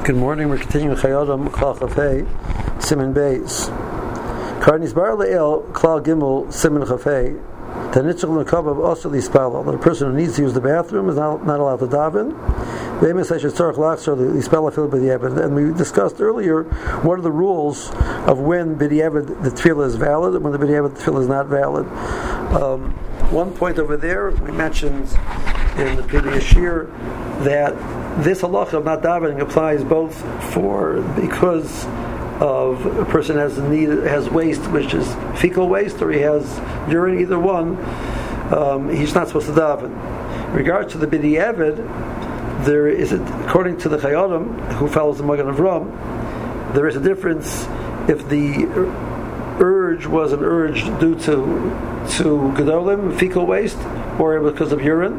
Good morning. We're continuing Chayodam Klal Chafei Siman Beis. Karnis Bar Le'el Klal Gimel Siman Chafei. Tanitzul Nekabav also Lispala. That a person who needs to use the bathroom is not allowed to daven. And we discussed earlier what are the rules of when B'diavad the tefillah is valid and when the B'diavad the tefillah is not valid. One point over there we mentioned in the previous year that this halacha of not davening applies both because of a person has waste, which is fecal waste, or he has urine, either one, he's not supposed to daven. In regards to the B'diavad, there is, according to the Chayyim, who follows the Magen Avram, there is a difference if the urge was an urge due to gedolim, fecal waste, or because of urine.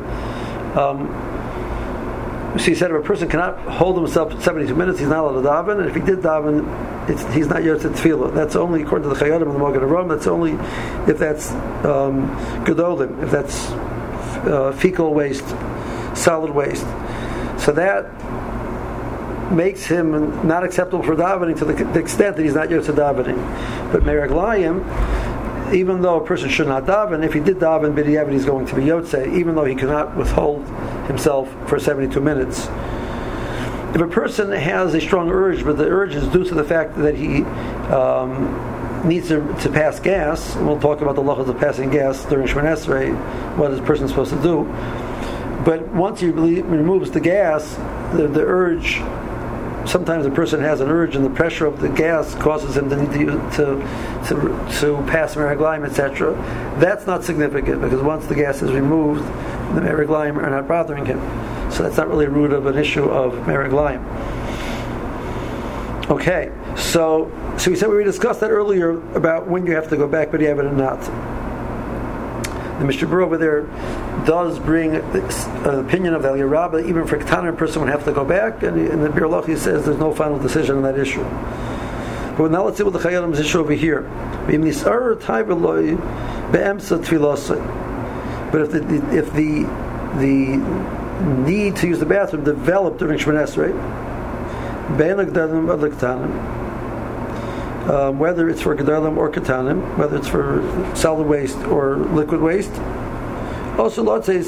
So he said if a person cannot hold himself 72 minutes, he's not allowed to daven, and if he did daven, he's not yotze tefillah. That's only according to the Chayyim and the Magen Avram. That's only if that's gedolim, if that's fecal waste, solid waste. So that makes him not acceptable for davening to the extent that he's not yotze davening. But meraglayim, even though a person should not daven, if he did daven b'diavad, he's going to be yotze, even though he cannot withhold himself for 72 minutes. If a person has a strong urge, but the urge is due to the fact that he needs to pass gas, and we'll talk about the halachas of passing gas during Shemoneh Esrei, what is a person supposed to do. But once he removes the gas, the urge, sometimes a person has an urge and the pressure of the gas causes him to need to pass meraglayim, etc. That's not significant, because once the gas is removed, the meraglayim are not bothering him. So that's not really a root of an issue of meraglayim. Okay, so we said we discussed that earlier about when you have to go back, but you have it or not. The Mishnah Berurah over there does bring an opinion of the Aliyah Rabbah, even for a Ketaner person would have to go back, and the Biur Halacha says there's no final decision on that issue. But now let's see what the Chayyim's issue over here. But if the need to use the bathroom developed during Shemoneh Esrei, whether it's for gedolim or ketanim, whether it's for solid waste or liquid waste. Also,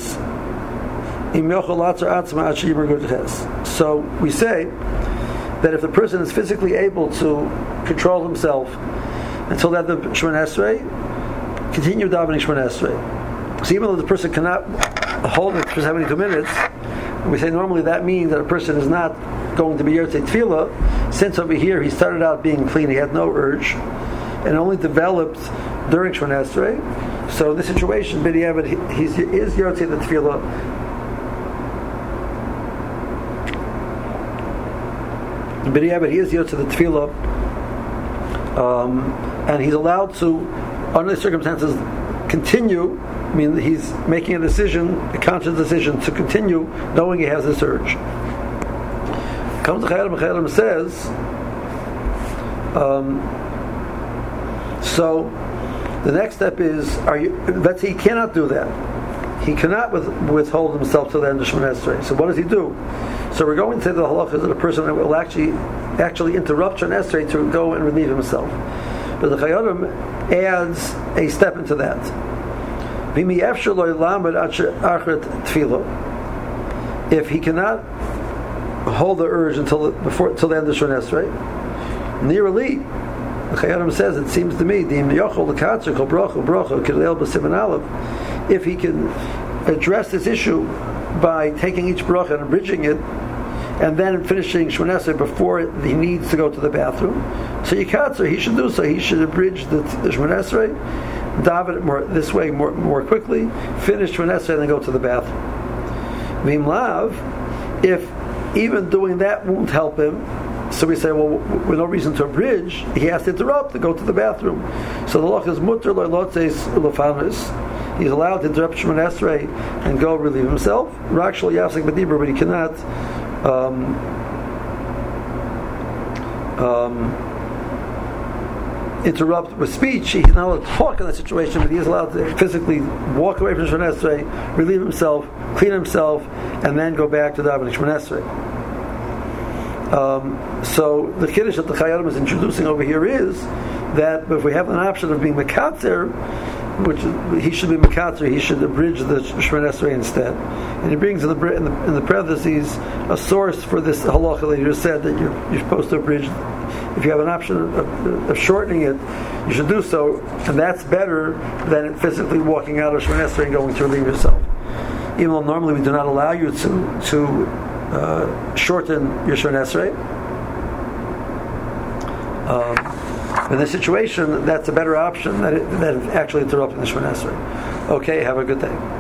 so we say that if the person is physically able to control himself until that the Shemoneh Esrei, continue davening Shemoneh Esrei. So even though the person cannot hold it for 72 minutes, we say normally that means that a person is not going to be yotze tefillah, since over here he started out being clean, he had no urge, and only developed during Shemoneh Esrei. So in this situation, b'diavad, he is yotze the tefillah. B'diavad, he is yotze the tefillah, and he's allowed to, under the circumstances, continue. I mean, he's making a conscious decision to continue, knowing he has this urge. Comes the Chayyim says, so the next step is, let's say he cannot do that. He cannot withhold himself till the end of Shemoneh Esrei. So what does he do? So we're going to the halachas that a person will actually interrupt Shemoneh Esrei to go and relieve himself. But the Chayyim adds a step into that. If he cannot hold the urge until the end of Shemoneh Esrei, nearly, the Chayyim says, it seems to me, if he can address this issue by taking each bracha and abridging it, and then finishing Shemoneh Esrei before he needs to go to the bathroom, so he should do so. He should abridge the Shemoneh Esrei, daven it this way more quickly, finish Shemoneh Esrei, and then go to the bathroom. V'imlav, if even doing that won't help him, so we say, well, with no reason to abridge, he has to interrupt to go to the bathroom. So the law is mutter lo'lotzeis ulofanis. He's allowed to interrupt Shemoneh Esrei and go relieve himself. Rakshal yafsek b'dibur, but he cannot interrupt with speech. He's not allowed to talk in that situation, but he is allowed to physically walk away from Shemoneh Esrei, relieve himself, clean himself, and then go back to davening Shemoneh Esrei. So the Kiddush that the Chayei Adam is introducing over here is that if we have an option of being Mekatzer, which he should be Mekatzer, he should abridge the Shemona Esrei instead. And he brings in the parentheses a source for this halacha that you just said, that you're supposed to abridge. If you have an option of shortening it, you should do so, and that's better than physically walking out of Shemona Esrei and going to relieve yourself. Even though normally we do not allow you to shorten your Shemona Esrei. In this situation, that's a better option than actually interrupting the Shemona Esrei. Okay, have a good day.